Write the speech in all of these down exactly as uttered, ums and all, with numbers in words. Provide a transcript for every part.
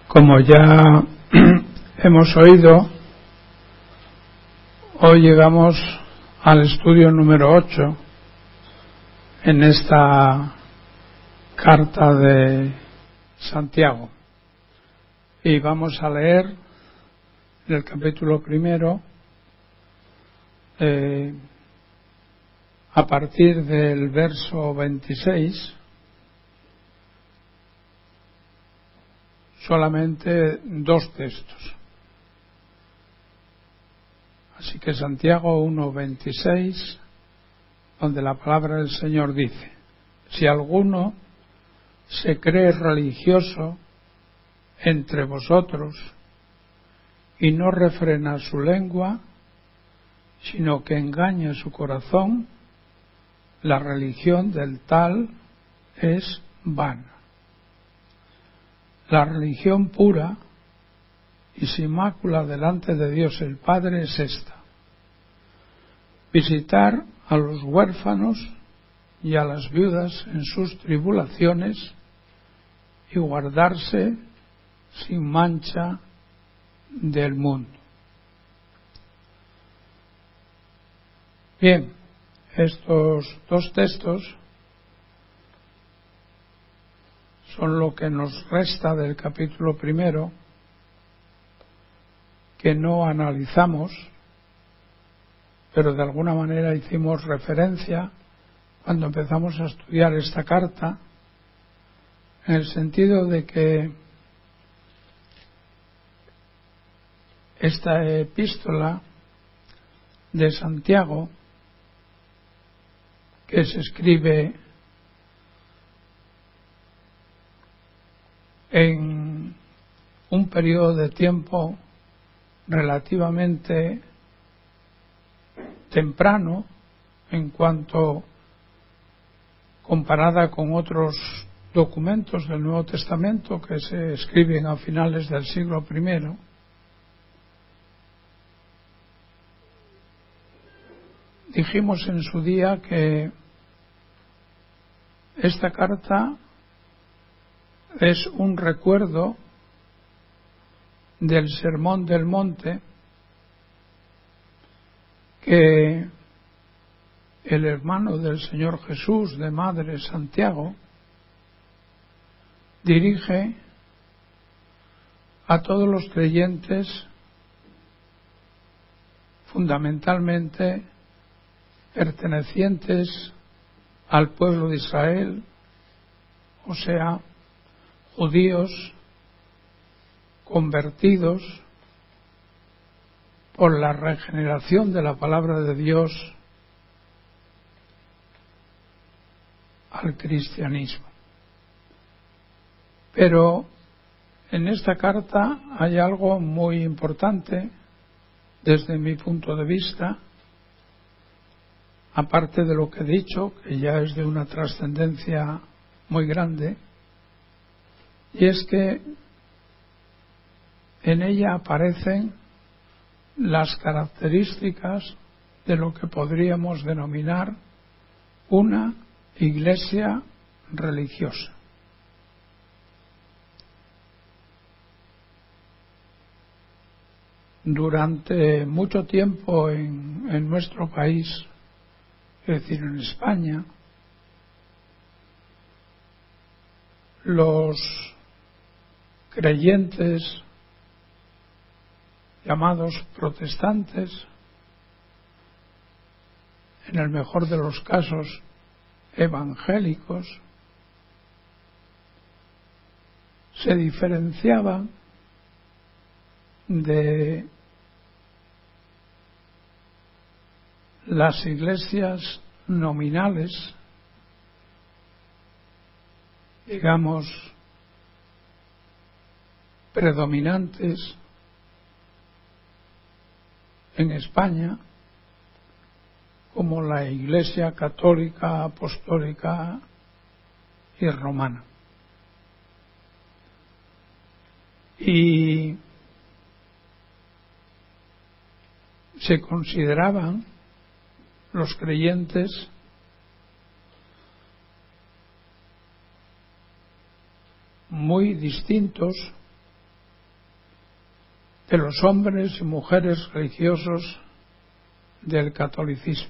Como ya hemos oído, hoy llegamos al estudio número ocho en esta carta de Santiago, y vamos a leer en el capítulo primero eh, a partir del verso veintiséis, solamente dos textos. Así que Santiago uno veintiséis, donde la palabra del Señor dice: si alguno se cree religioso entre vosotros y no refrena su lengua, sino que engaña su corazón, la religión del tal es vana. La religión pura y sin mácula delante de Dios el Padre es esta: visitar a los huérfanos y a las viudas en sus tribulaciones y guardarse sin mancha del mundo. Bien, estos dos textos son lo que nos resta del capítulo primero, que no analizamos, pero de alguna manera hicimos referencia cuando empezamos a estudiar esta carta, en el sentido de que esta epístola de Santiago, que se escribe en un periodo de tiempo relativamente temprano en cuanto comparada con otros documentos del Nuevo Testamento que se escriben a finales del siglo primero, dijimos en su día que esta carta es un recuerdo del Sermón del Monte que el hermano del Señor Jesús de Madre, Santiago, dirige a todos los creyentes, fundamentalmente pertenecientes al pueblo de Israel, o sea, judíos convertidos por la regeneración de la palabra de Dios al cristianismo. Pero en esta carta hay algo muy importante desde mi punto de vista, aparte de lo que he dicho, que ya es de una trascendencia muy grande, y es que en ella aparecen las características de lo que podríamos denominar una iglesia religiosa. Durante mucho tiempo en, en nuestro país, es decir, en España, los creyentes llamados protestantes, en el mejor de los casos evangélicos, se diferenciaban de las iglesias nominales, digamos, predominantes en España, como la Iglesia Católica, Apostólica y Romana. Y se consideraban los creyentes muy distintos de los hombres y mujeres religiosos del catolicismo.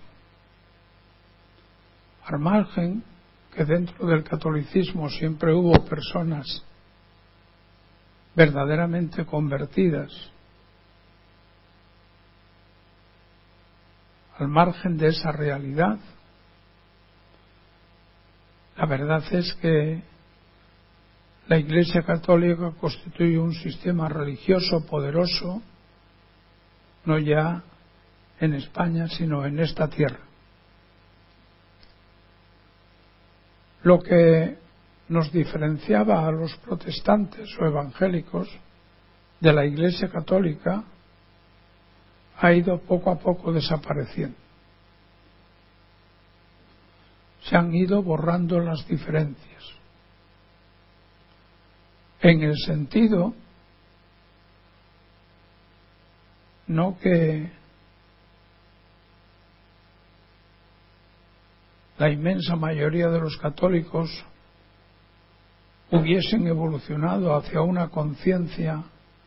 Al margen que dentro del catolicismo siempre hubo personas verdaderamente convertidas, al margen de esa realidad, la verdad es que la Iglesia Católica constituye un sistema religioso poderoso, no ya en España, sino en esta tierra. Lo que nos diferenciaba a los protestantes o evangélicos de la Iglesia Católica ha ido poco a poco desapareciendo. Se han ido borrando las diferencias, en el sentido no que la inmensa mayoría de los católicos hubiesen evolucionado hacia una conciencia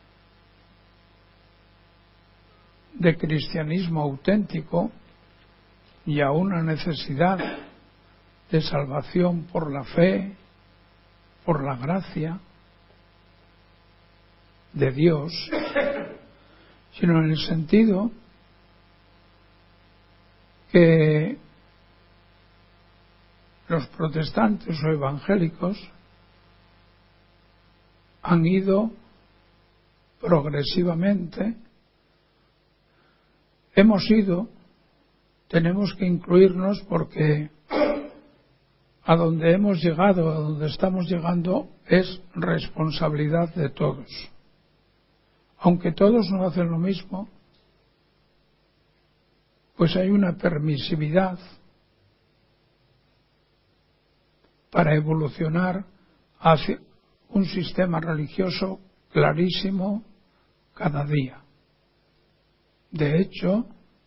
de cristianismo auténtico y a una necesidad de salvación por la fe, por la gracia de Dios, sino en el sentido que los protestantes o evangélicos han ido progresivamente, hemos ido, tenemos que incluirnos porque a donde hemos llegado, a donde estamos llegando, es responsabilidad de todos. Aunque todos no hacen lo mismo, pues hay una permisividad para evolucionar hacia un sistema religioso clarísimo cada día. De hecho,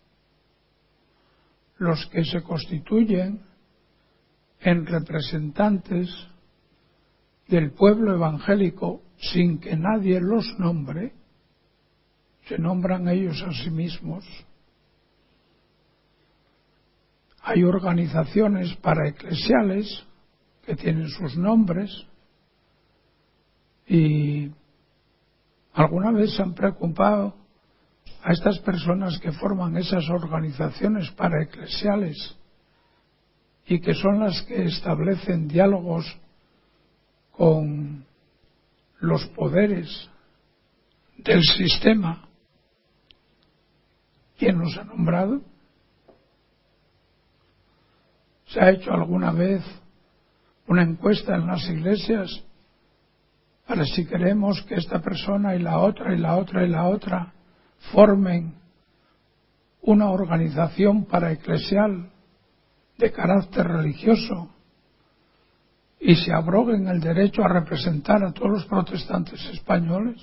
los que se constituyen en representantes del pueblo evangélico sin que nadie los nombre, se nombran ellos a sí mismos. Hay organizaciones paraeclesiales que tienen sus nombres y alguna vez se han preocupado a estas personas que forman esas organizaciones paraeclesiales y que son las que establecen diálogos con los poderes del sistema. ¿Quién los ha nombrado? ¿Se ha hecho alguna vez una encuesta en las iglesias para si queremos que esta persona y la otra y la otra y la otra formen una organización paraeclesial de carácter religioso y se abroguen el derecho a representar a todos los protestantes españoles?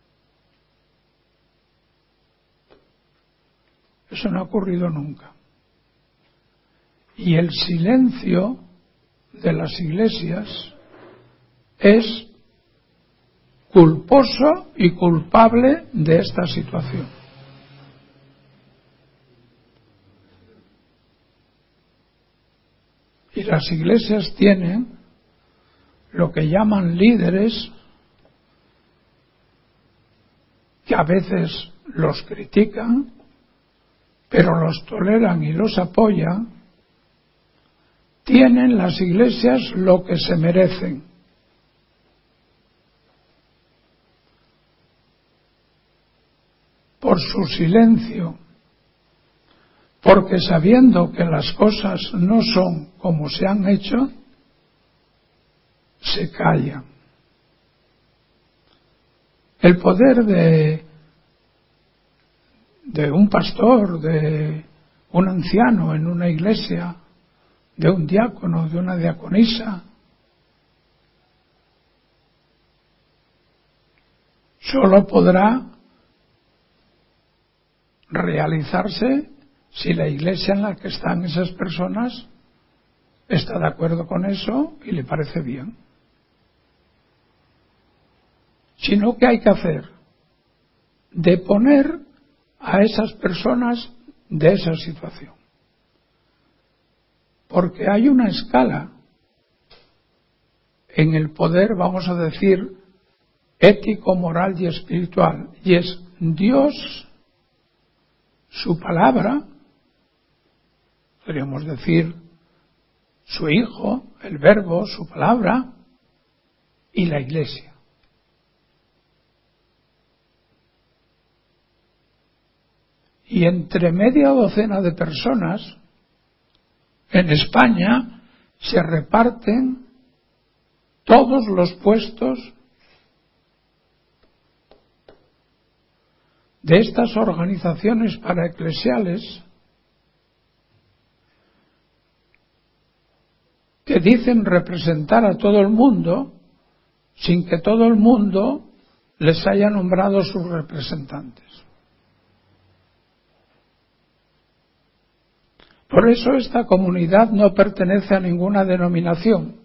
Eso no ha ocurrido nunca. Y el silencio de las iglesias es culposo y culpable de esta situación. Y las iglesias tienen lo que llaman líderes que a veces los critican, pero los toleran y los apoyan. Tienen las iglesias lo que se merecen. Por su silencio, porque sabiendo que las cosas no son como se han hecho, se callan. El poder de, de un pastor, de un anciano en una iglesia, de un diácono, de una diaconisa, solo podrá realizarse si la iglesia en la que están esas personas está de acuerdo con eso y le parece bien. Sino, ¿qué hay que hacer? de poner a esas personas de esa situación. Porque hay una escala en el poder, vamos a decir, ético, moral y espiritual, y es Dios, su palabra, podríamos decir su Hijo, el Verbo, su palabra, y la Iglesia. Y entre media docena de personas en España se reparten todos los puestos de estas organizaciones paraeclesiales que dicen representar a todo el mundo sin que todo el mundo les haya nombrado sus representantes. Por eso esta comunidad no pertenece a ninguna denominación.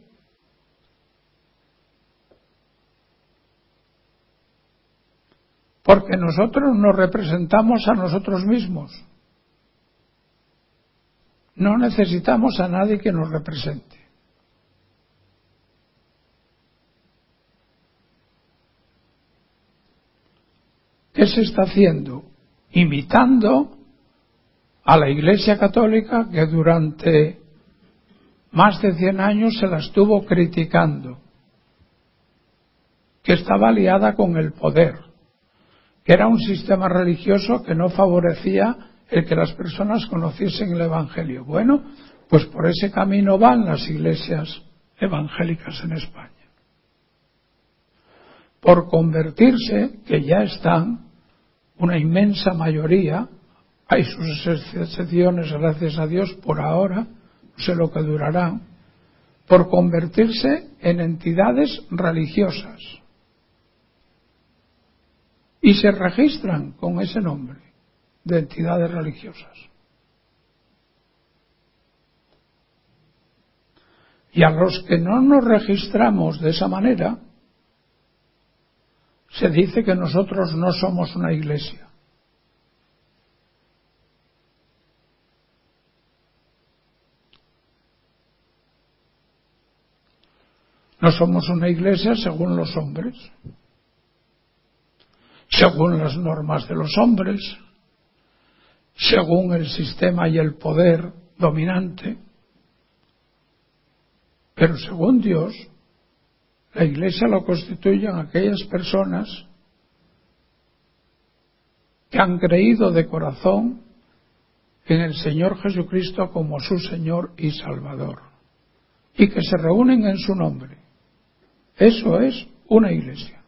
Porque nosotros nos representamos a nosotros mismos. No necesitamos a nadie que nos represente. ¿Qué se está haciendo? Imitando a la Iglesia Católica, que durante más de cien años se la estuvo criticando, que estaba aliada con el poder, que era un sistema religioso que no favorecía el que las personas conociesen el Evangelio. Bueno, pues por ese camino van las iglesias evangélicas en España. Por convertirse, que ya están una inmensa mayoría, hay sus excepciones, gracias a Dios, por ahora, no sé lo que durarán, por convertirse en entidades religiosas. Y se registran con ese nombre de entidades religiosas. Y a los que no nos registramos de esa manera, se dice que nosotros no somos una iglesia. No somos una iglesia según los hombres, según las normas de los hombres, según el sistema y el poder dominante. Pero según Dios, la Iglesia lo constituyen aquellas personas que han creído de corazón en el Señor Jesucristo como su Señor y Salvador, y que se reúnen en su nombre. Eso es una iglesia.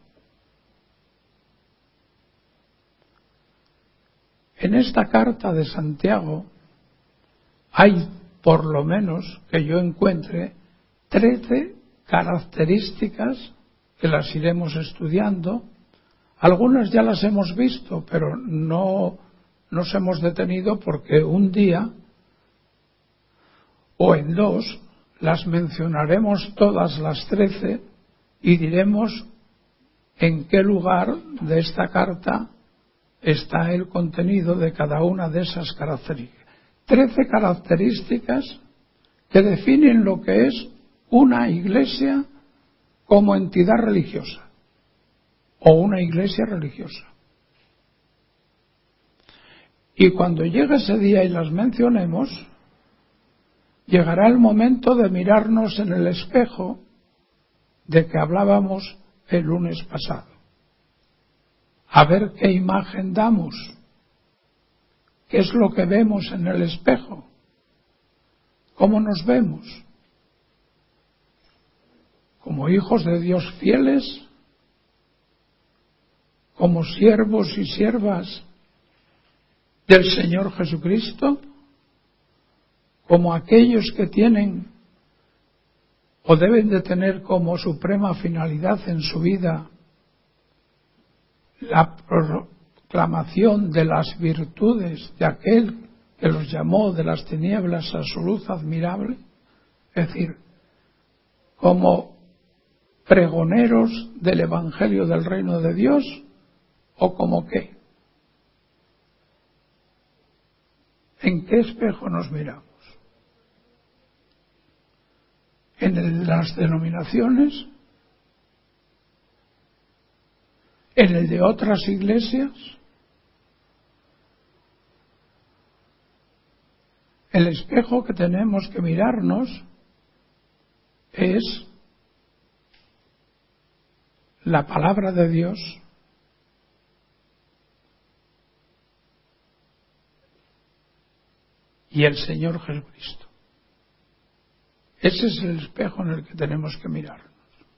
En esta carta de Santiago hay, por lo menos que yo encuentre, trece características que las iremos estudiando. Algunas ya las hemos visto, pero no nos hemos detenido porque un día o en dos las mencionaremos todas las trece y diremos en qué lugar de esta carta está el contenido de cada una de esas características. Trece características que definen lo que es una iglesia como entidad religiosa o una iglesia religiosa. Y cuando llegue ese día y las mencionemos, llegará el momento de mirarnos en el espejo de que hablábamos el lunes pasado. A ver qué imagen damos, qué es lo que vemos en el espejo, cómo nos vemos, como hijos de Dios fieles, como siervos y siervas del Señor Jesucristo, como aquellos que tienen o deben de tener como suprema finalidad en su vida la proclamación de las virtudes de aquel que los llamó de las tinieblas a su luz admirable, es decir, como pregoneros del Evangelio del Reino de Dios, o como qué. ¿En qué espejo nos miramos? ¿En el de las denominaciones? ¿En el de otras iglesias? El espejo que tenemos que mirarnos es la palabra de Dios y el Señor Jesucristo. Ese es el espejo en el que tenemos que mirarnos.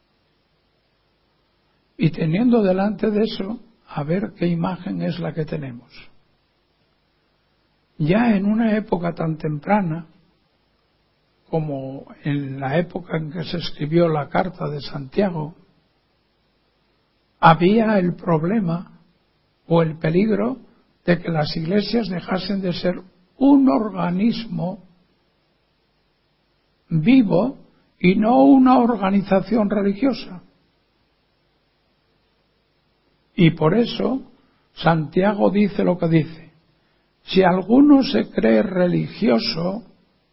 Y teniendo delante de eso, a ver qué imagen es la que tenemos. Ya en una época tan temprana como en la época en que se escribió la Carta de Santiago, había el problema o el peligro de que las iglesias dejasen de ser un organismo vivo y no una organización religiosa. Y por eso Santiago dice lo que dice: si alguno se cree religioso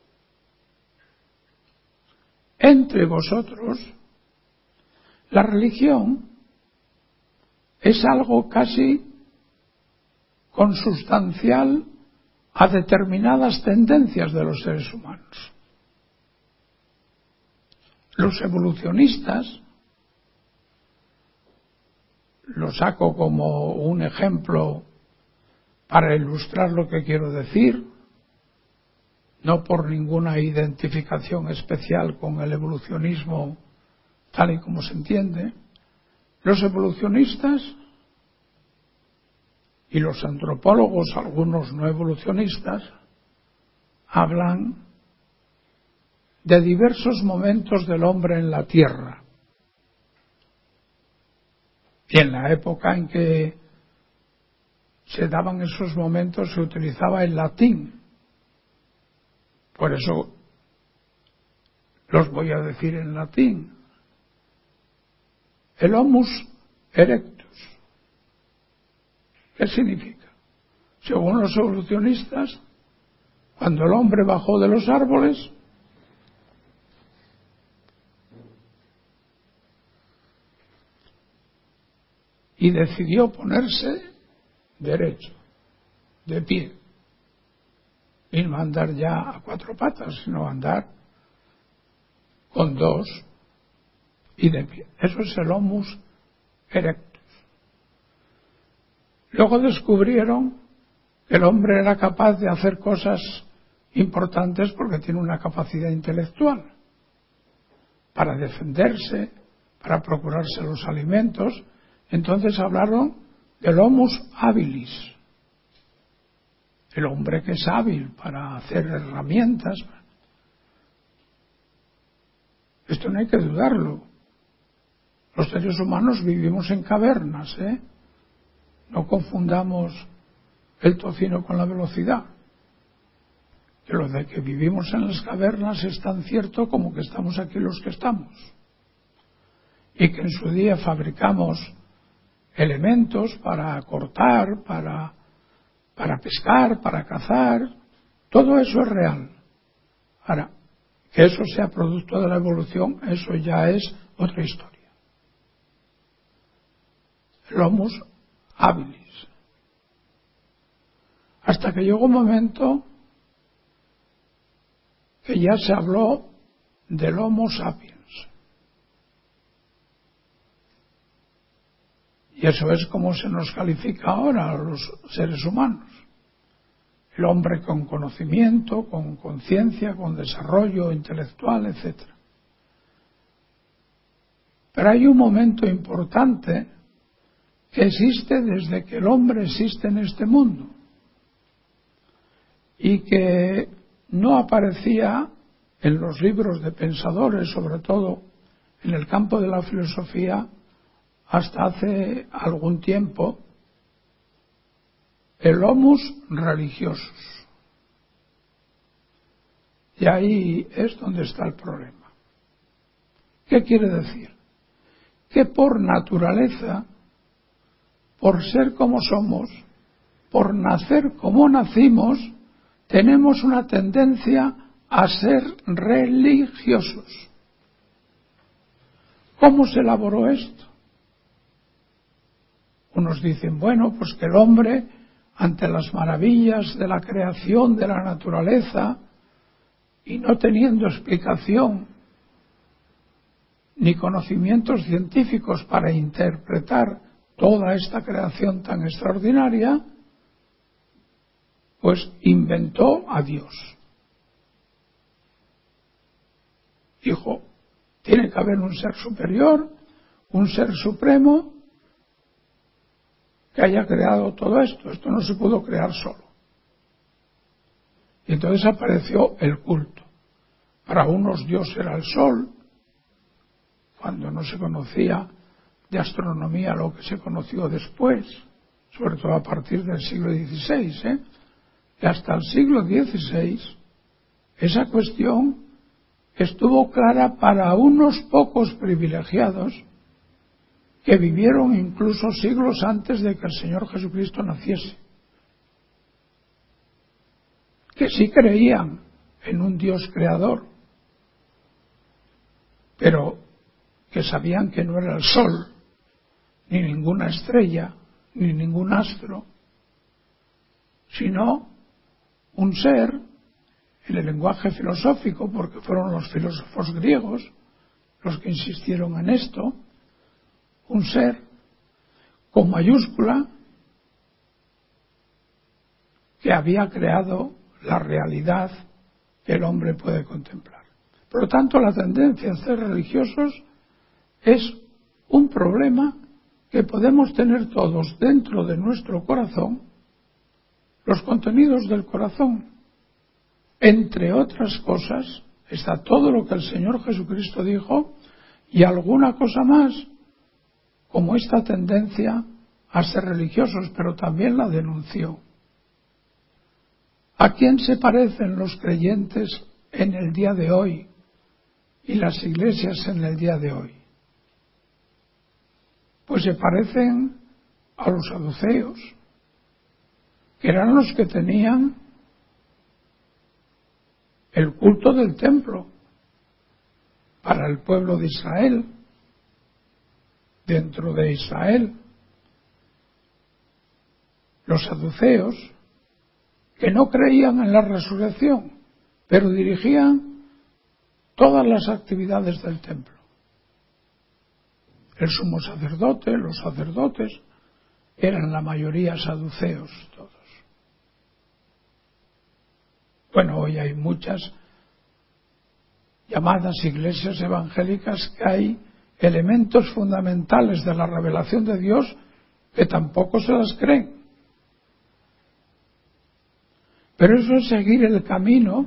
entre vosotros, la religión es algo casi consustancial a determinadas tendencias de los seres humanos. Los evolucionistas, lo saco como un ejemplo para ilustrar lo que quiero decir, no por ninguna identificación especial con el evolucionismo tal y como se entiende, los evolucionistas y los antropólogos, algunos no evolucionistas, hablan de diversos momentos del hombre en la Tierra. Y en la época en que se daban esos momentos se utilizaba el latín. Por eso los voy a decir en latín. El Homus erectus. ¿Qué significa? Según los evolucionistas, cuando el hombre bajó de los árboles, y decidió ponerse derecho, de pie, y no andar ya a cuatro patas, sino andar con dos y de pie. Eso es el Homus erectus. Luego descubrieron que el hombre era capaz de hacer cosas importantes porque tiene una capacidad intelectual para defenderse, para procurarse los alimentos. Entonces hablaron del Homus habilis, el hombre que es hábil para hacer herramientas. Esto no hay que dudarlo. Los seres humanos vivimos en cavernas, ¿eh? No confundamos el tocino con la velocidad. Que lo de que vivimos en las cavernas es tan cierto como que estamos aquí los que estamos. Y que en su día fabricamos elementos para cortar, para, para pescar, para cazar. Todo eso es real. Ahora, que eso sea producto de la evolución, eso ya es otra historia. El Homus habilis. Hasta que llegó un momento que ya se habló del Homo sapiens. Y eso es como se nos califica ahora a los seres humanos. El hombre con conocimiento, con conciencia, con desarrollo intelectual, etcétera. Pero hay un momento importante que existe desde que el hombre existe en este mundo y que no aparecía en los libros de pensadores, sobre todo en el campo de la filosofía, hasta hace algún tiempo, el Homus religiosus. Y ahí es donde está el problema. ¿Qué quiere decir? Que por naturaleza, por ser como somos, por nacer como nacimos, tenemos una tendencia a ser religiosos. ¿Cómo se elaboró esto? Unos dicen, bueno, pues que el hombre, ante las maravillas de la creación de la naturaleza, y no teniendo explicación ni conocimientos científicos para interpretar toda esta creación tan extraordinaria, pues inventó a Dios. Dijo, tiene que haber un ser superior, un ser supremo, que haya creado todo esto. Esto no se pudo crear solo. Y entonces apareció el culto. Para unos Dios era el sol, cuando no se conocía de astronomía lo que se conoció después, sobre todo a partir del siglo dieciséis, ¿eh? Y hasta el siglo dieciséis, esa cuestión estuvo clara para unos pocos privilegiados que vivieron incluso siglos antes de que el Señor Jesucristo naciese, que sí creían en un Dios creador, pero que sabían que no era el sol, ni ninguna estrella, ni ningún astro, sino un ser, en el lenguaje filosófico, porque fueron los filósofos griegos los que insistieron en esto, un ser con mayúscula que había creado la realidad que el hombre puede contemplar. Por lo tanto, la tendencia a ser religiosos es un problema que podemos tener todos dentro de nuestro corazón, los contenidos del corazón. Entre otras cosas, está todo lo que el Señor Jesucristo dijo y alguna cosa más, como esta tendencia a ser religiosos, pero también la denunció. ¿A quién se parecen los creyentes en el día de hoy y las iglesias en el día de hoy? Pues se parecen a los saduceos, que eran los que tenían el culto del templo para el pueblo de Israel, dentro de Israel. Los saduceos, que no creían en la resurrección, pero dirigían todas las actividades del templo. El sumo sacerdote, los sacerdotes, eran la mayoría saduceos todos. Bueno, hoy hay muchas llamadas iglesias evangélicas que hay elementos fundamentales de la revelación de Dios que tampoco se las creen. Pero eso es seguir el camino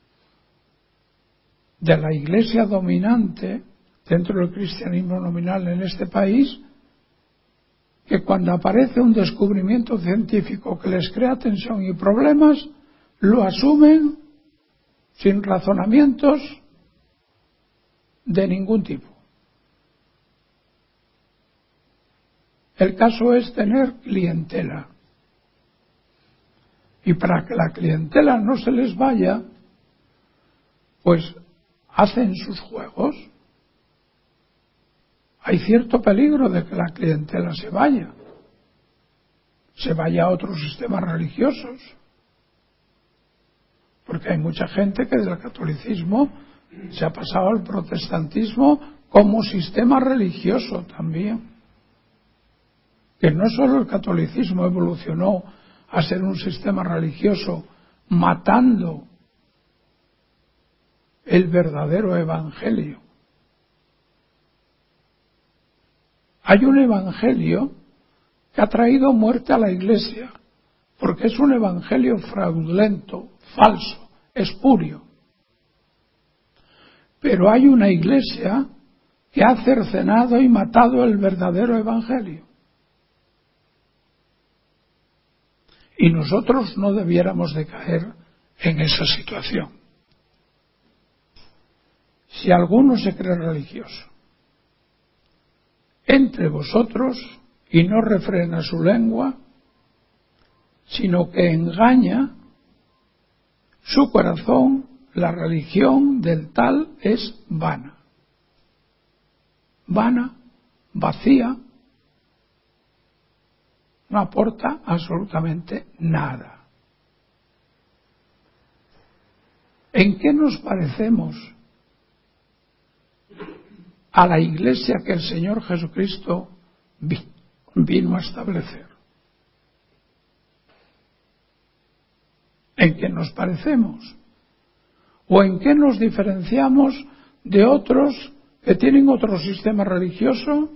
de la iglesia dominante dentro del cristianismo nominal en este país, que cuando aparece un descubrimiento científico que les crea tensión y problemas, lo asumen sin razonamientos de ningún tipo. El caso es tener clientela. Y para que la clientela no se les vaya, pues hacen sus juegos. Hay cierto peligro de que la clientela se vaya, se vaya a otros sistemas religiosos, porque hay mucha gente que del catolicismo se ha pasado al protestantismo como sistema religioso también. Que no solo el catolicismo evolucionó a ser un sistema religioso matando el verdadero evangelio. Hay un evangelio que ha traído muerte a la Iglesia, porque es un evangelio fraudulento, falso, espurio. Pero hay una Iglesia que ha cercenado y matado el verdadero evangelio. Y nosotros no debiéramos de caer en esa situación. Si alguno se cree religioso entre vosotros y no refrena su lengua, sino que engaña, su corazón, la religión del tal es vana. Vana, vacía, no aporta absolutamente nada. ¿En qué nos parecemos a la Iglesia que el Señor Jesucristo vino a establecer? ¿En qué nos parecemos? ¿O en qué nos diferenciamos de otros que tienen otro sistema religioso?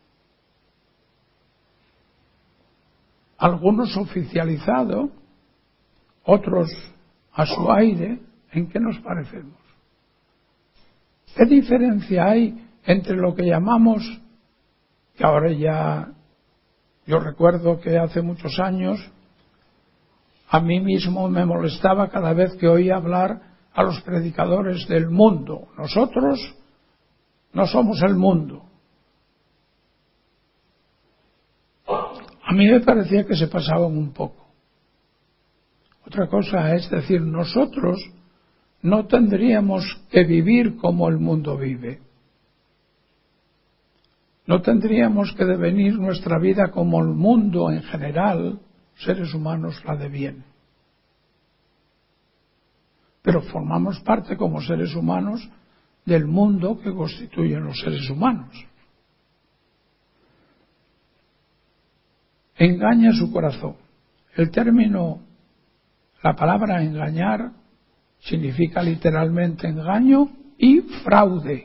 Algunos oficializado, otros a su aire. ¿En qué nos parecemos? ¿Qué diferencia hay entre lo que llamamos, que ahora ya, yo recuerdo que hace muchos años, a mí mismo me molestaba cada vez que oía hablar a los predicadores del mundo? Nosotros no somos el mundo. A mí me parecía que se pasaban un poco. Otra cosa es decir, nosotros no tendríamos que vivir como el mundo vive. No tendríamos que devenir nuestra vida como el mundo en general, seres humanos, la deviene. Pero formamos parte como seres humanos del mundo que constituyen los seres humanos. Engaña su corazón. El término, la palabra engañar, significa literalmente engaño y fraude.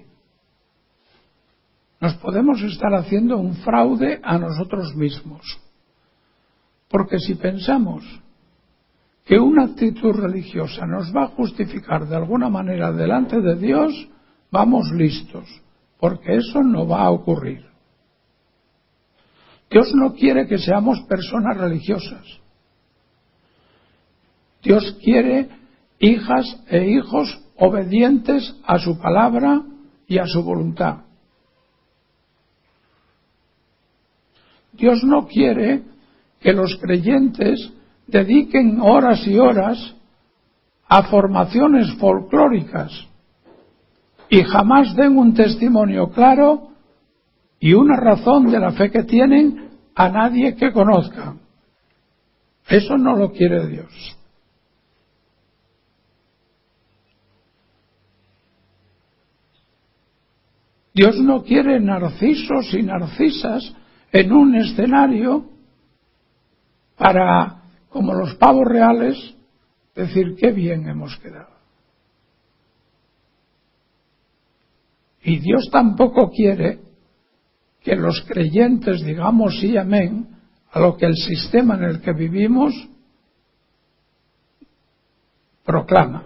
Nos podemos estar haciendo un fraude a nosotros mismos. Porque si pensamos que una actitud religiosa nos va a justificar de alguna manera delante de Dios, vamos listos, porque eso no va a ocurrir. Dios no quiere que seamos personas religiosas. Dios quiere hijas e hijos obedientes a su palabra y a su voluntad. Dios no quiere que los creyentes dediquen horas y horas a formaciones folclóricas y jamás den un testimonio claro y una razón de la fe que tienen a nadie que conozcan. Eso no lo quiere Dios. Dios no quiere narcisos y narcisas en un escenario para, como los pavos reales, decir qué bien hemos quedado. Y Dios tampoco quiere que los creyentes digamos sí, amén, a lo que el sistema en el que vivimos proclama.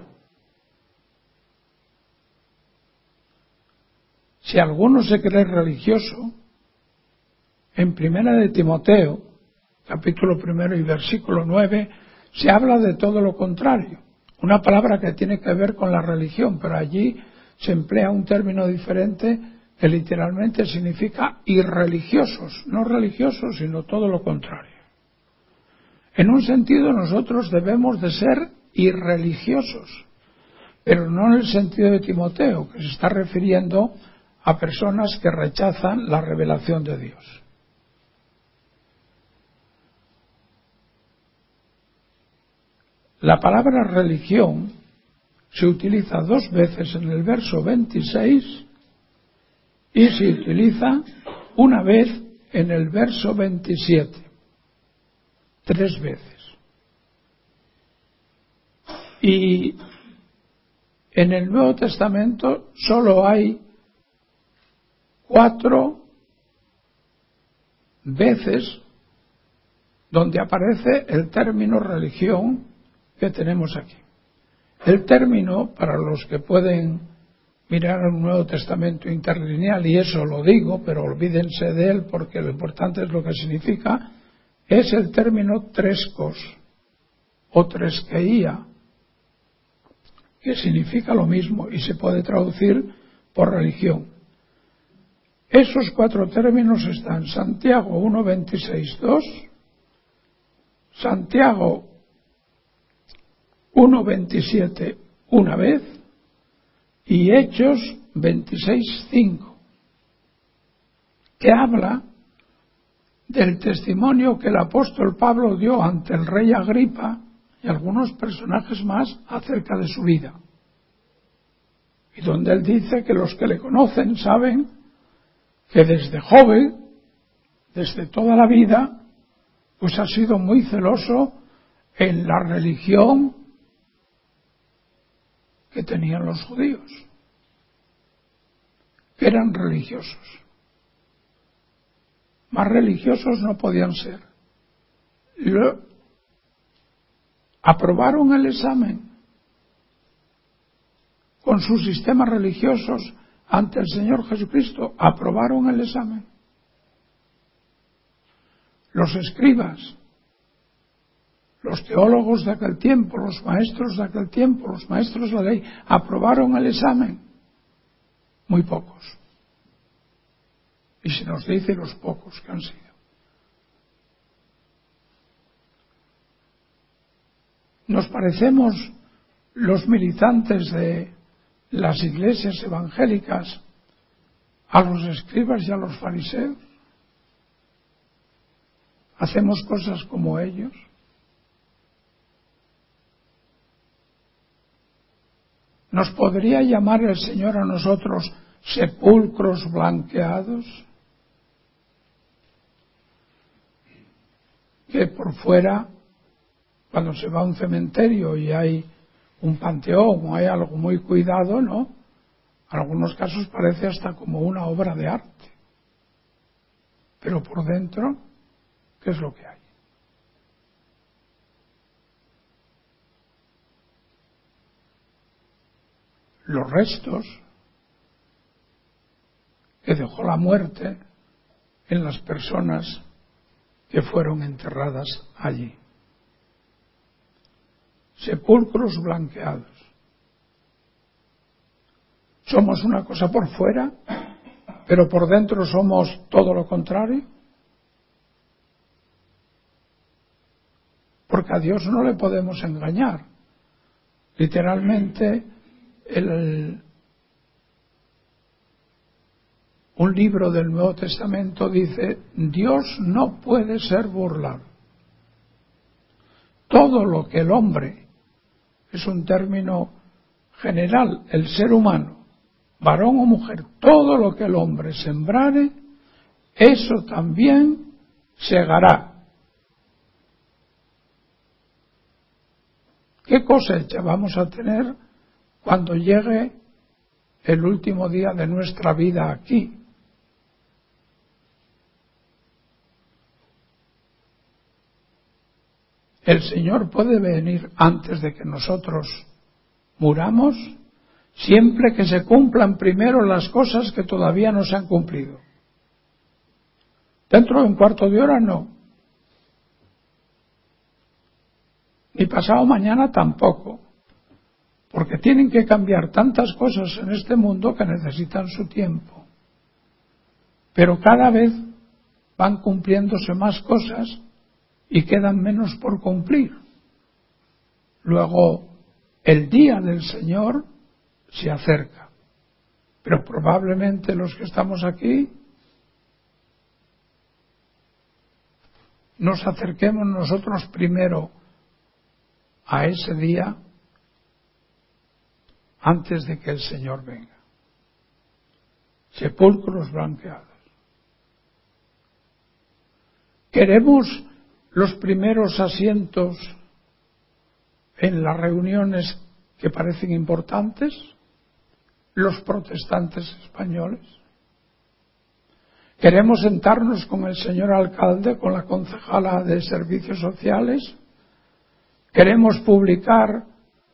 Si alguno se cree religioso, en Primera de Timoteo, capítulo primero y versículo nueve, se habla de todo lo contrario. Una palabra que tiene que ver con la religión, pero allí se emplea un término diferente que literalmente significa irreligiosos, no religiosos, sino todo lo contrario. En un sentido nosotros debemos de ser irreligiosos, pero no en el sentido de Timoteo, que se está refiriendo a personas que rechazan la revelación de Dios. La palabra religión se utiliza dos veces en el verso veintiséis y se utiliza una vez en el verso veintisiete. Tres veces. Y en el Nuevo Testamento solo hay cuatro veces donde aparece el término religión que tenemos aquí. El término, para los que pueden mirar el Nuevo Testamento interlineal, y eso lo digo, pero olvídense de él porque lo importante es lo que significa, es el término trescos o tresqueía, que significa lo mismo y se puede traducir por religión. Esos cuatro términos están Santiago uno punto veintiséis punto dos, Santiago uno veintisiete una vez y Hechos veintiséis cinco, que habla del testimonio que el apóstol Pablo dio ante el rey Agripa y algunos personajes más acerca de su vida. Y donde él dice que los que le conocen saben que desde joven, desde toda la vida, pues ha sido muy celoso en la religión que tenían los judíos, que eran religiosos. Más religiosos no podían ser. Lo, aprobaron el examen con sus sistemas religiosos ante el Señor Jesucristo, aprobaron el examen. Los escribas, los teólogos de aquel tiempo, los maestros de aquel tiempo, los maestros de la ley, aprobaron el examen. Muy pocos. Y se nos dice los pocos que han sido. Nos parecemos los militantes de las iglesias evangélicas a los escribas y a los fariseos. ¿Hacemos cosas como ellos? ¿Nos podría llamar el Señor a nosotros sepulcros blanqueados? Que por fuera, cuando se va a un cementerio y hay un panteón o hay algo muy cuidado, ¿no? En algunos casos parece hasta como una obra de arte. Pero por dentro, ¿qué es lo que hay? Los restos que dejó la muerte en las personas que fueron enterradas allí. Sepulcros blanqueados. Somos una cosa por fuera, pero por dentro somos todo lo contrario. Porque a Dios no le podemos engañar. Literalmente, el, un libro del Nuevo Testamento dice: Dios no puede ser burlado. Todo lo que el hombre, es un término general, el ser humano, varón o mujer, todo lo que el hombre sembrare, eso también segará. ¿Qué cosecha vamos a tener cuando llegue el último día de nuestra vida aquí? El Señor puede venir antes de que nosotros muramos, siempre que se cumplan primero las cosas que todavía no se han cumplido. Dentro de un cuarto de hora no. Ni pasado mañana tampoco. Porque tienen que cambiar tantas cosas en este mundo que necesitan su tiempo. Pero cada vez van cumpliéndose más cosas y quedan menos por cumplir. Luego, el día del Señor se acerca. Pero probablemente los que estamos aquí nos acerquemos nosotros primero a ese día antes de que el Señor venga. Sepulcros blanqueados. ¿Queremos los primeros asientos en las reuniones que parecen importantes? Los protestantes españoles. ¿Queremos sentarnos con el señor alcalde, con la concejala de servicios sociales? ¿Queremos publicar,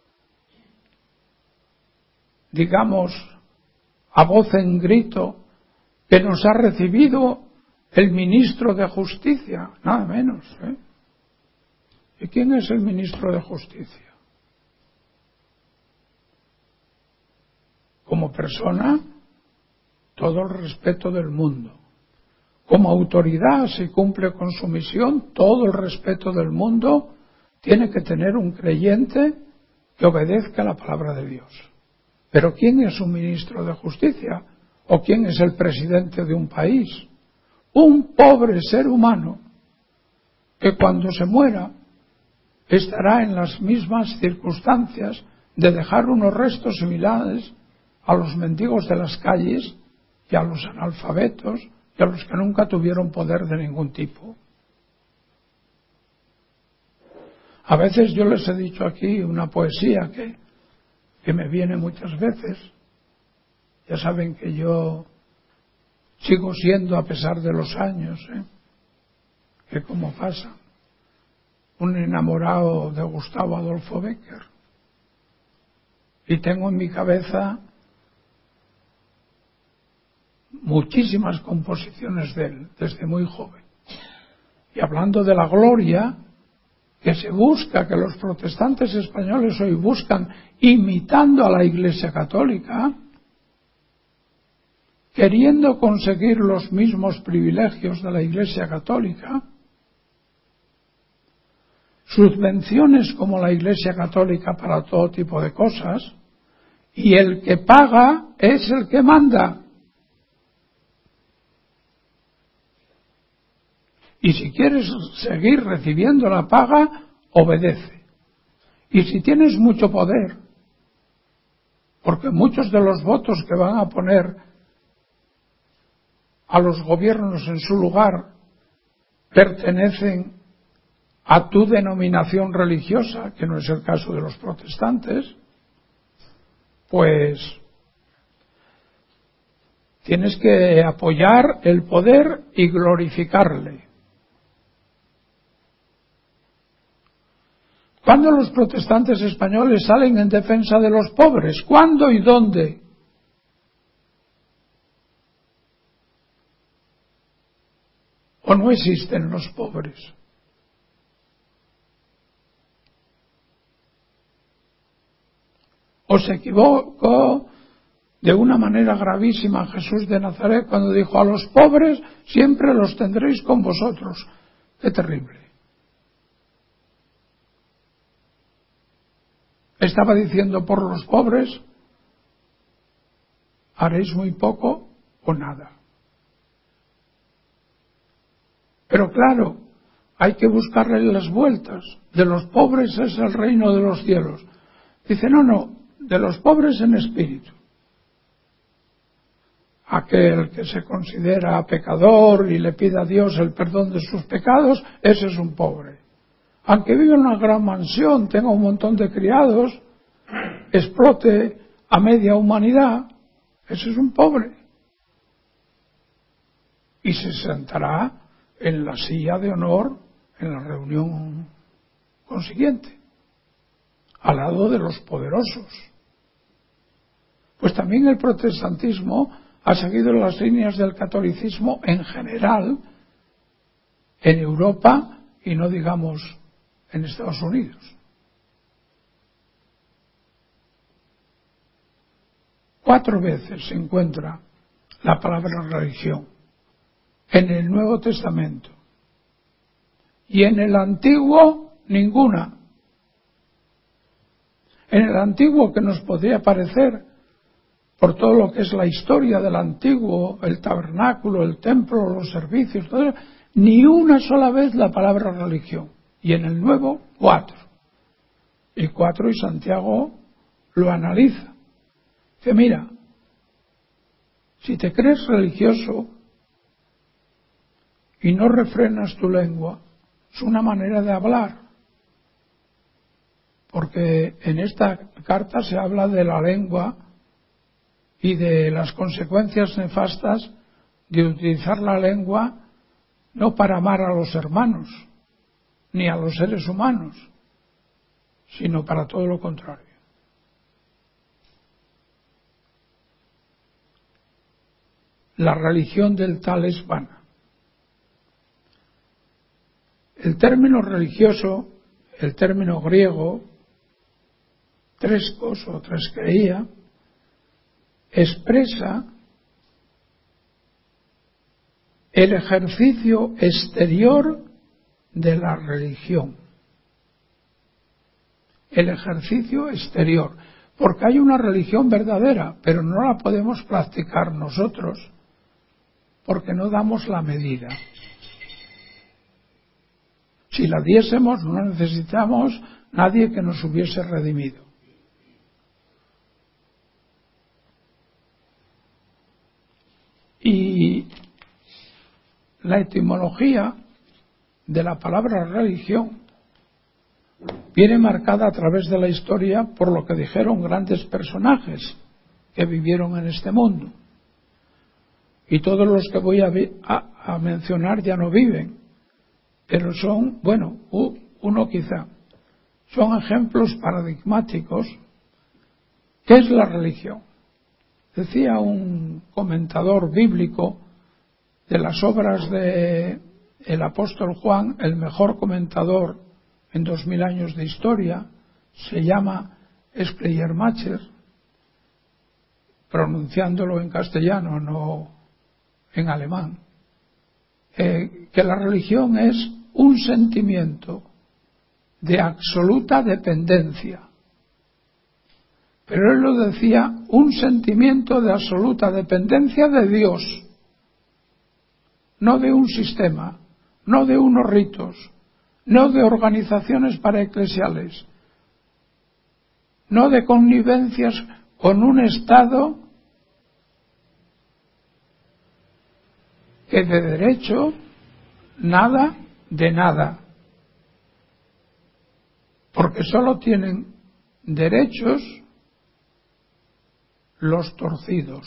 digamos, a voz en grito, que nos ha recibido el ministro de Justicia? Nada menos, ¿eh? ¿Y quién es el ministro de Justicia? Como persona, todo el respeto del mundo. Como autoridad, si cumple con su misión, todo el respeto del mundo tiene que tener un creyente que obedezca la palabra de Dios. Pero ¿quién es un ministro de justicia? ¿O quién es el presidente de un país? Un pobre ser humano que cuando se muera estará en las mismas circunstancias de dejar unos restos similares a los mendigos de las calles y a los analfabetos y a los que nunca tuvieron poder de ningún tipo. A veces yo les he dicho aquí una poesía que, que me viene muchas veces. Ya saben que yo sigo siendo, a pesar de los años, ¿eh? que como pasa, un enamorado de Gustavo Adolfo Bécquer. Y tengo en mi cabeza muchísimas composiciones de él, desde muy joven. Y hablando de la gloria que se busca, que los protestantes españoles hoy buscan, imitando a la Iglesia Católica, queriendo conseguir los mismos privilegios de la Iglesia Católica, subvenciones como la Iglesia Católica para todo tipo de cosas, y el que paga es el que manda. Y si quieres seguir recibiendo la paga, obedece. Y si tienes mucho poder, porque muchos de los votos que van a poner a los gobiernos en su lugar pertenecen a tu denominación religiosa, que no es el caso de los protestantes, pues tienes que apoyar el poder y glorificarle. ¿Cuándo los protestantes españoles salen en defensa de los pobres? ¿Cuándo y dónde? ¿O no existen los pobres? ¿O se equivocó de una manera gravísima Jesús de Nazaret cuando dijo: a los pobres siempre los tendréis con vosotros? ¡Qué terrible! Estaba diciendo: por los pobres haréis muy poco o nada. Pero claro, hay que buscarle las vueltas. De los pobres es el reino de los cielos. Dice: no, no, de los pobres en espíritu. Aquel que se considera pecador y le pide a Dios el perdón de sus pecados, ese es un pobre. Aunque vive en una gran mansión, tenga un montón de criados, explote a media humanidad, ese es un pobre. Y se sentará en la silla de honor en la reunión consiguiente, al lado de los poderosos. Pues también el protestantismo ha seguido las líneas del catolicismo en general en Europa y no digamos en Estados Unidos. Cuatro veces se encuentra la palabra religión en el Nuevo Testamento y en el Antiguo ninguna. En el Antiguo, que nos podría parecer, por todo lo que es la historia del Antiguo, el tabernáculo, el templo, los servicios, todo eso, ni una sola vez la palabra religión. Y en el Nuevo, cuatro. Y cuatro, y Santiago lo analiza. Dice: mira, si te crees religioso y no refrenas tu lengua, es una manera de hablar. Porque en esta carta se habla de la lengua y de las consecuencias nefastas de utilizar la lengua no para amar a los hermanos ni a los seres humanos, sino para todo lo contrario. La religión del tal es vana. El término religioso, el término griego, treskos o treskeía, expresa el ejercicio exterior de la religión. el ejercicio exterior, porque hay una religión verdadera, pero no la podemos practicar nosotros, porque no damos la medida. Si la diésemos, no necesitamos nadie que nos hubiese redimido. Y la etimología de la palabra religión viene marcada a través de la historia por lo que dijeron grandes personajes que vivieron en este mundo. Y todos los que voy a, a, a mencionar ya no viven, pero son, bueno, uno quizá, son ejemplos paradigmáticos. ¿Qué es la religión? Decía un comentador bíblico de las obras de el apóstol Juan, el mejor comentador en dos mil años de historia, se llama Schleiermacher, pronunciándolo en castellano, no en alemán, eh, que la religión es un sentimiento de absoluta dependencia. Pero él lo decía, un sentimiento de absoluta dependencia de Dios, no de un sistema, no de unos ritos, no de organizaciones paraeclesiales, no de connivencias con un Estado que de derecho nada de nada, porque solo tienen derechos los torcidos.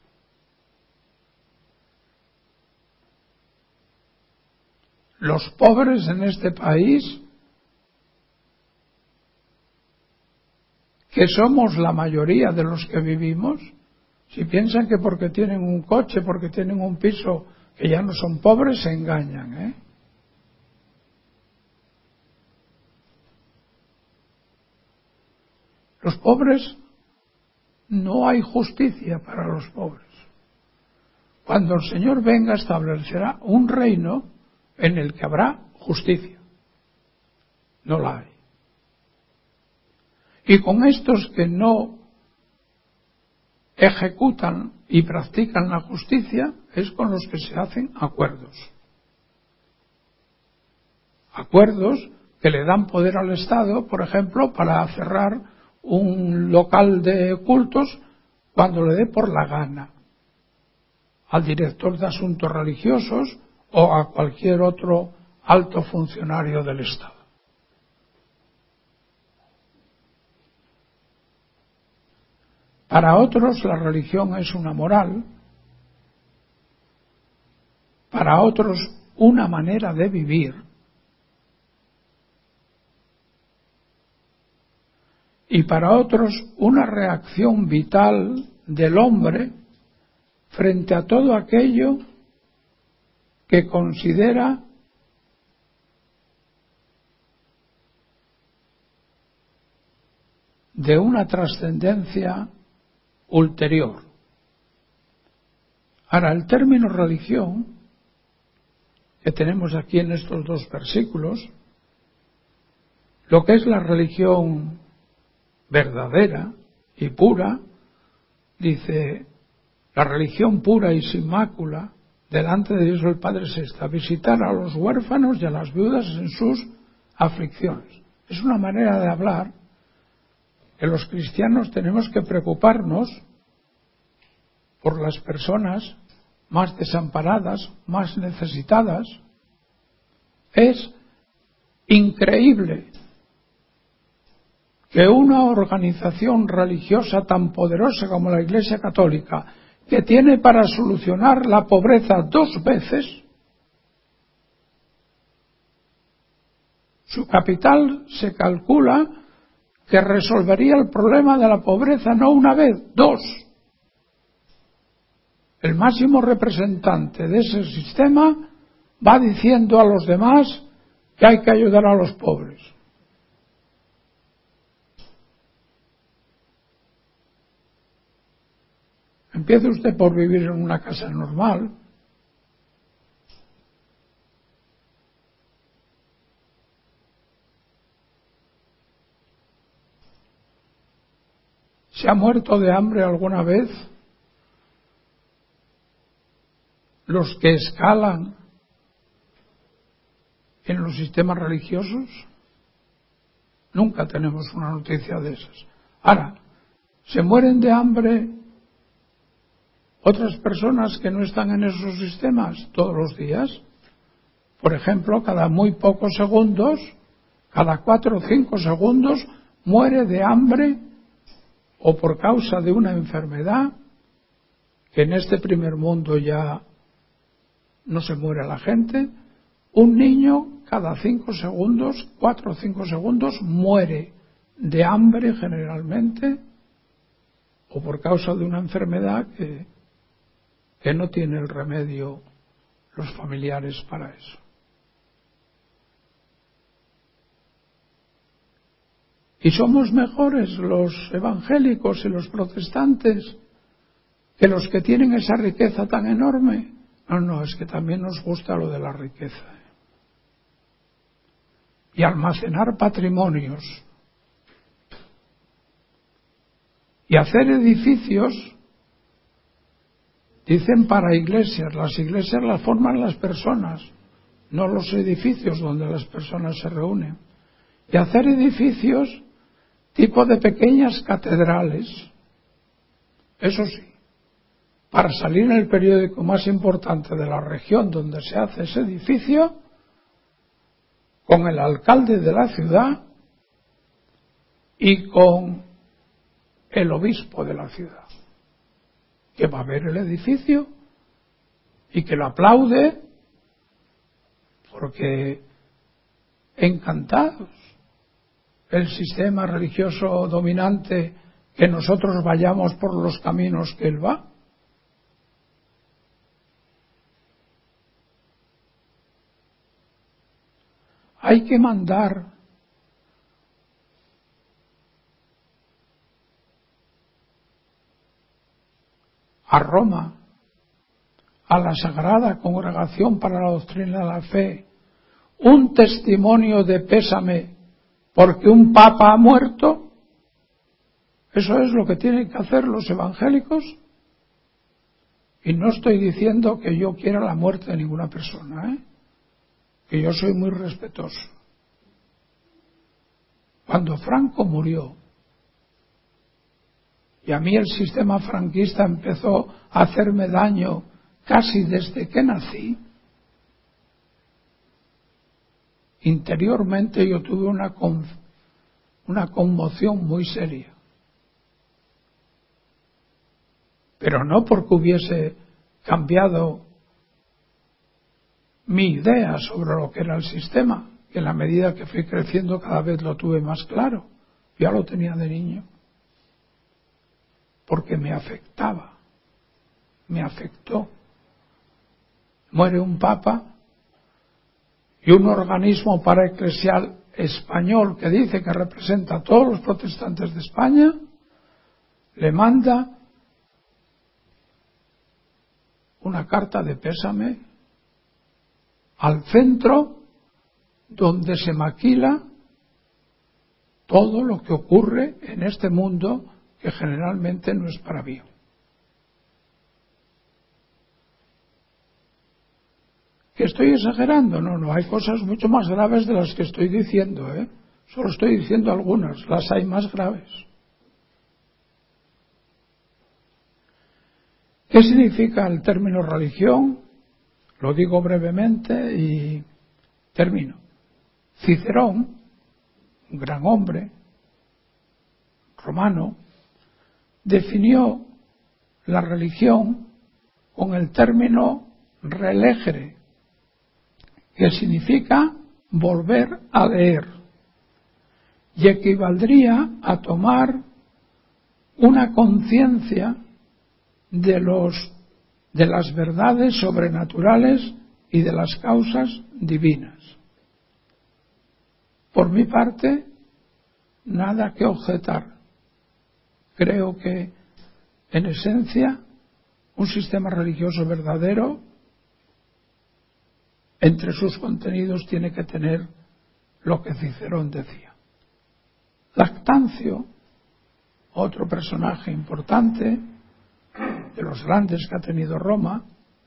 Los pobres en este país, que somos la mayoría de los que vivimos, si piensan que porque tienen un coche, porque tienen un piso, que ya no son pobres, se engañan, ¿eh? Los pobres, no hay justicia para los pobres. Cuando el Señor venga, establecerá un reino en el que habrá justicia. No la hay. Y con estos que no ejecutan y practican la justicia, es con los que se hacen acuerdos. Acuerdos que le dan poder al Estado, por ejemplo, para cerrar un local de cultos cuando le dé por la gana, al director de asuntos religiosos o a cualquier otro alto funcionario del Estado. Para otros la religión es una moral, para otros una manera de vivir, y para otros una reacción vital del hombre frente a todo aquello que considera de una trascendencia ulterior. Ahora, el término religión que tenemos aquí en estos dos versículos, lo que es la religión verdadera y pura, dice, la religión pura y sin mácula delante de Dios el Padre es esta: visitar a los huérfanos y a las viudas en sus aflicciones. Es una manera de hablar que los cristianos tenemos que preocuparnos por las personas más desamparadas, más necesitadas. Es increíble que una organización religiosa tan poderosa como la Iglesia Católica, que tiene para solucionar la pobreza dos veces, su capital se calcula que resolvería el problema de la pobreza no una vez, dos. El máximo representante de ese sistema va diciendo a los demás que hay que ayudar a los pobres. Empiece usted por vivir en una casa normal. ¿Se ha muerto de hambre alguna vez los que escalan en los sistemas religiosos? Nunca tenemos una noticia de esas. Ahora, ¿se mueren de hambre otras personas que no están en esos sistemas todos los días? Por ejemplo, cada muy pocos segundos, cada cuatro o cinco segundos, muere de hambre o por causa de una enfermedad, que en este primer mundo ya no se muere la gente. Un niño cada cinco segundos, cuatro o cinco segundos, muere de hambre generalmente o por causa de una enfermedad que, que no tiene el remedio los familiares para eso. ¿Y somos mejores los evangélicos y los protestantes que los que tienen esa riqueza tan enorme? No, no, es que también nos gusta lo de la riqueza. Y almacenar patrimonios. Y hacer edificios, dicen para iglesias. Las iglesias las forman las personas, no los edificios donde las personas se reúnen. Y hacer edificios tipo de pequeñas catedrales. Eso sí, para salir en el periódico más importante de la región donde se hace ese edificio, con el alcalde de la ciudad y con el obispo de la ciudad, que va a ver el edificio y que lo aplaude porque encantados. El sistema religioso dominante, que nosotros vayamos por los caminos que él va. Hay que mandar a Roma, a la Sagrada Congregación para la Doctrina de la Fe, un testimonio de pésame porque un papa ha muerto. Eso es lo que tienen que hacer los evangélicos. Y no estoy diciendo que yo quiera la muerte de ninguna persona, ¿eh? Que yo soy muy respetuoso. Cuando Franco murió, y a mí el sistema franquista empezó a hacerme daño casi desde que nací, interiormente yo tuve una, con, una conmoción muy seria. Pero no porque hubiese cambiado mi idea sobre lo que era el sistema, que en la medida que fui creciendo cada vez lo tuve más claro. Ya lo tenía de niño. Porque me afectaba, me afectó. Muere un papa y un organismo paraeclesial español que dice que representa a todos los protestantes de España, le manda una carta de pésame al centro donde se maquila todo lo que ocurre en este mundo que generalmente no es para bien. ¿Que estoy exagerando? No, no, hay cosas mucho más graves de las que estoy diciendo, ¿eh? Solo estoy diciendo algunas, las hay más graves. ¿Qué significa el término religión? Lo digo brevemente y termino. Cicerón, un gran hombre romano, definió la religión con el término relegere, que significa volver a leer, y equivaldría a tomar una conciencia de los de las verdades sobrenaturales y de las causas divinas. Por mi parte, nada que objetar. Creo que, en esencia, un sistema religioso verdadero, entre sus contenidos, tiene que tener lo que Cicerón decía. Lactancio, otro personaje importante, de los grandes que ha tenido Roma,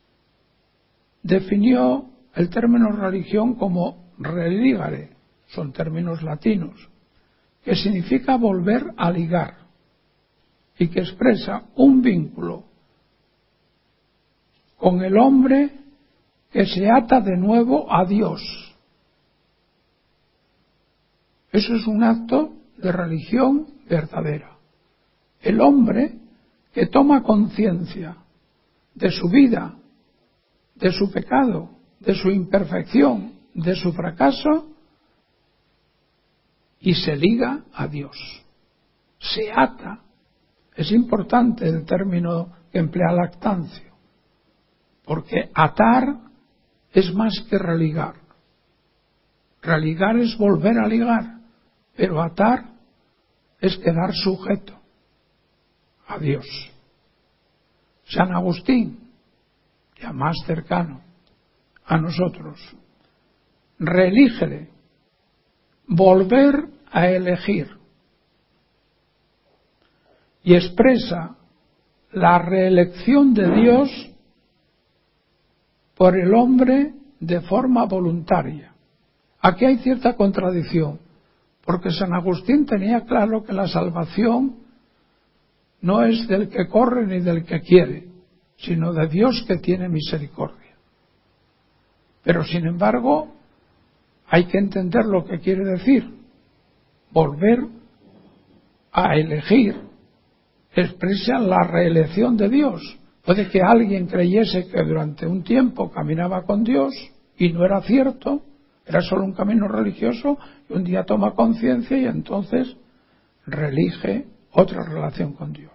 definió el término religión como religare, son términos latinos, que significa volver a ligar y que expresa un vínculo con el hombre que se ata de nuevo a Dios. Eso es un acto de religión verdadera. El hombre que toma conciencia de su vida, de su pecado, de su imperfección, de su fracaso, y se liga a Dios. Se ata. Es importante el término que emplea Lactancio, porque atar es más que religar. Religar es volver a ligar, pero atar es quedar sujeto a Dios. San Agustín, ya más cercano a nosotros, relígere, volver a elegir, y expresa la reelección de Dios por el hombre de forma voluntaria. Aquí hay cierta contradicción, porque San Agustín tenía claro que la salvación no es del que corre ni del que quiere, sino de Dios que tiene misericordia. Pero sin embargo, hay que entender lo que quiere decir. Volver a elegir expresa la reelección de Dios. Puede que alguien creyese que durante un tiempo caminaba con Dios y no era cierto, era solo un camino religioso, y un día toma conciencia y entonces reelige otra relación con Dios.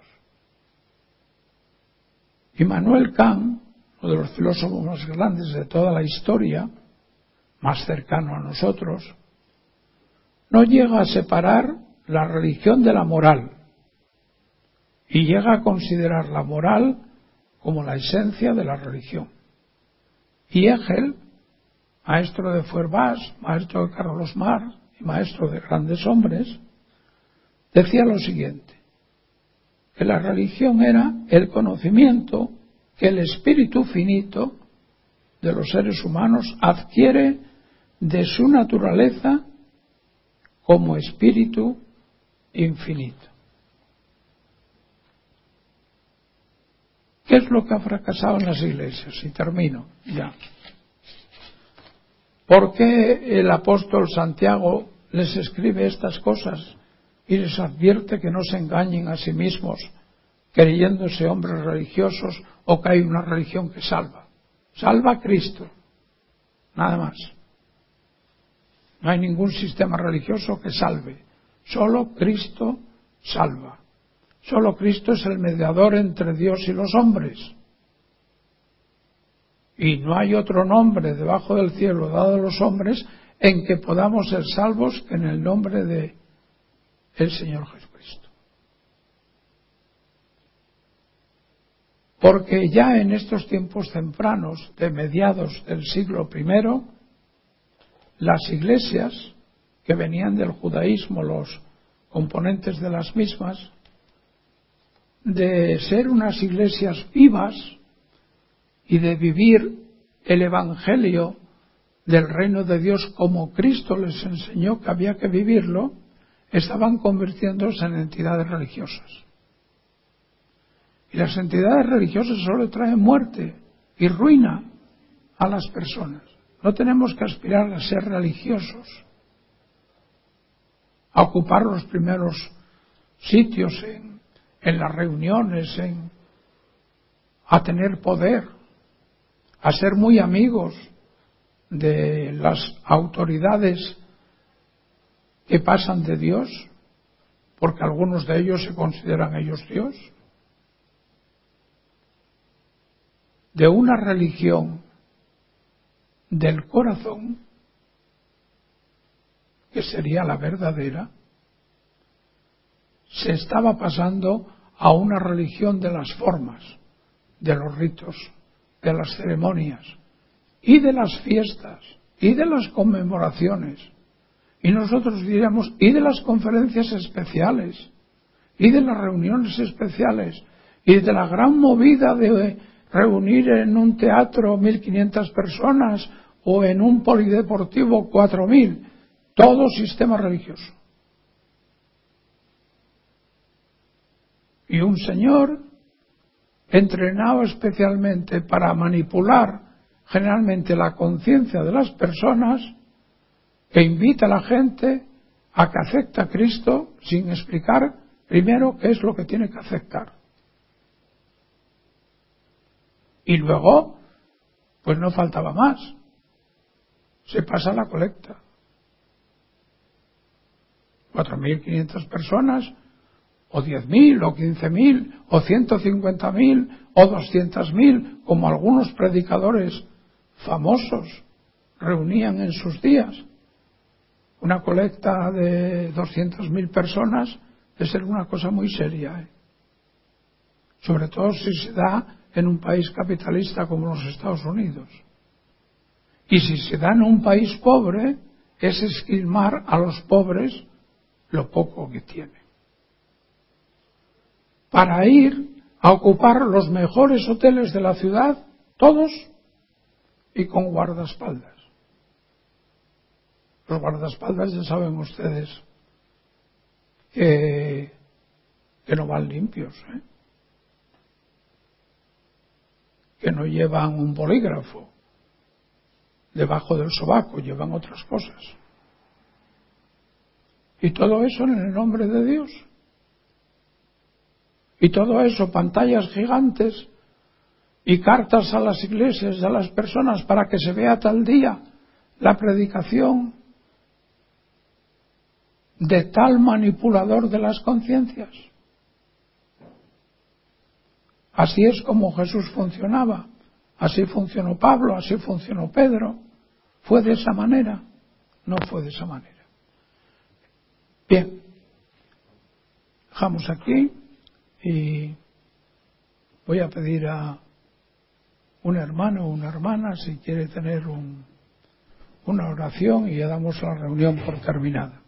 Immanuel Kant, uno de los filósofos más grandes de toda la historia, más cercano a nosotros, no llega a separar la religión de la moral y llega a considerar la moral como la esencia de la religión. Y Hegel, maestro de Feuerbach, maestro de Carlos Marx y maestro de grandes hombres, decía lo siguiente, que la religión era el conocimiento que el espíritu finito de los seres humanos adquiere de su naturaleza como espíritu infinito. ¿Qué es lo que ha fracasado en las iglesias? Y termino ya. ¿Por qué el apóstol Santiago les escribe estas cosas y les advierte que no se engañen a sí mismos creyéndose hombres religiosos o que hay una religión que salva? Salva a Cristo, nada más. No hay ningún sistema religioso que salve. Solo Cristo salva. Solo Cristo es el mediador entre Dios y los hombres. Y no hay otro nombre debajo del cielo dado a los hombres en que podamos ser salvos que en el nombre de el Señor Jesucristo. Porque ya en estos tiempos tempranos, de mediados del siglo primero, las iglesias que venían del judaísmo, los componentes de las mismas, de ser unas iglesias vivas y de vivir el evangelio del reino de Dios como Cristo les enseñó que había que vivirlo, estaban convirtiéndose en entidades religiosas. Y las entidades religiosas solo traen muerte y ruina a las personas. No tenemos que aspirar a ser religiosos, a ocupar los primeros sitios en, en las reuniones, en, a tener poder, a ser muy amigos de las autoridades que pasan de Dios, porque algunos de ellos se consideran ellos Dios. De una religión del corazón, que sería la verdadera, se estaba pasando a una religión de las formas, de los ritos, de las ceremonias, y de las fiestas, y de las conmemoraciones, y nosotros diríamos, y de las conferencias especiales, y de las reuniones especiales y de la gran movida de reunir en un teatro mil quinientas personas o en un polideportivo cuatro mil, todo sistema religioso. Y un señor entrenado especialmente para manipular generalmente la conciencia de las personas, que invita a la gente a que acepte a Cristo sin explicar primero qué es lo que tiene que aceptar. Y luego, pues no faltaba más. Se pasa la colecta. Cuatro mil quinientas personas, o diez mil, o quince mil, o ciento cincuenta mil, o doscientos mil, como algunos predicadores famosos reunían en sus días. Una colecta de doscientas mil personas es una cosa muy seria, ¿eh? Sobre todo si se da en un país capitalista como los Estados Unidos. Y si se da en un país pobre, es esquilmar a los pobres lo poco que tienen, para ir a ocupar los mejores hoteles de la ciudad, todos, y con guardaespaldas. Los guardaespaldas ya saben ustedes que, que no van limpios, ¿eh? Que no llevan un bolígrafo debajo del sobaco, llevan otras cosas. Y todo eso en el nombre de Dios. Y todo eso, pantallas gigantes y cartas a las iglesias y a las personas para que se vea tal día la predicación de tal manipulador de las conciencias. Así es como Jesús funcionaba, así funcionó Pablo, así funcionó Pedro. ¿Fue de esa manera? No fue de esa manera. Bien, dejamos aquí y voy a pedir a un hermano o una hermana si quiere tener un, una oración y ya damos la reunión por terminada.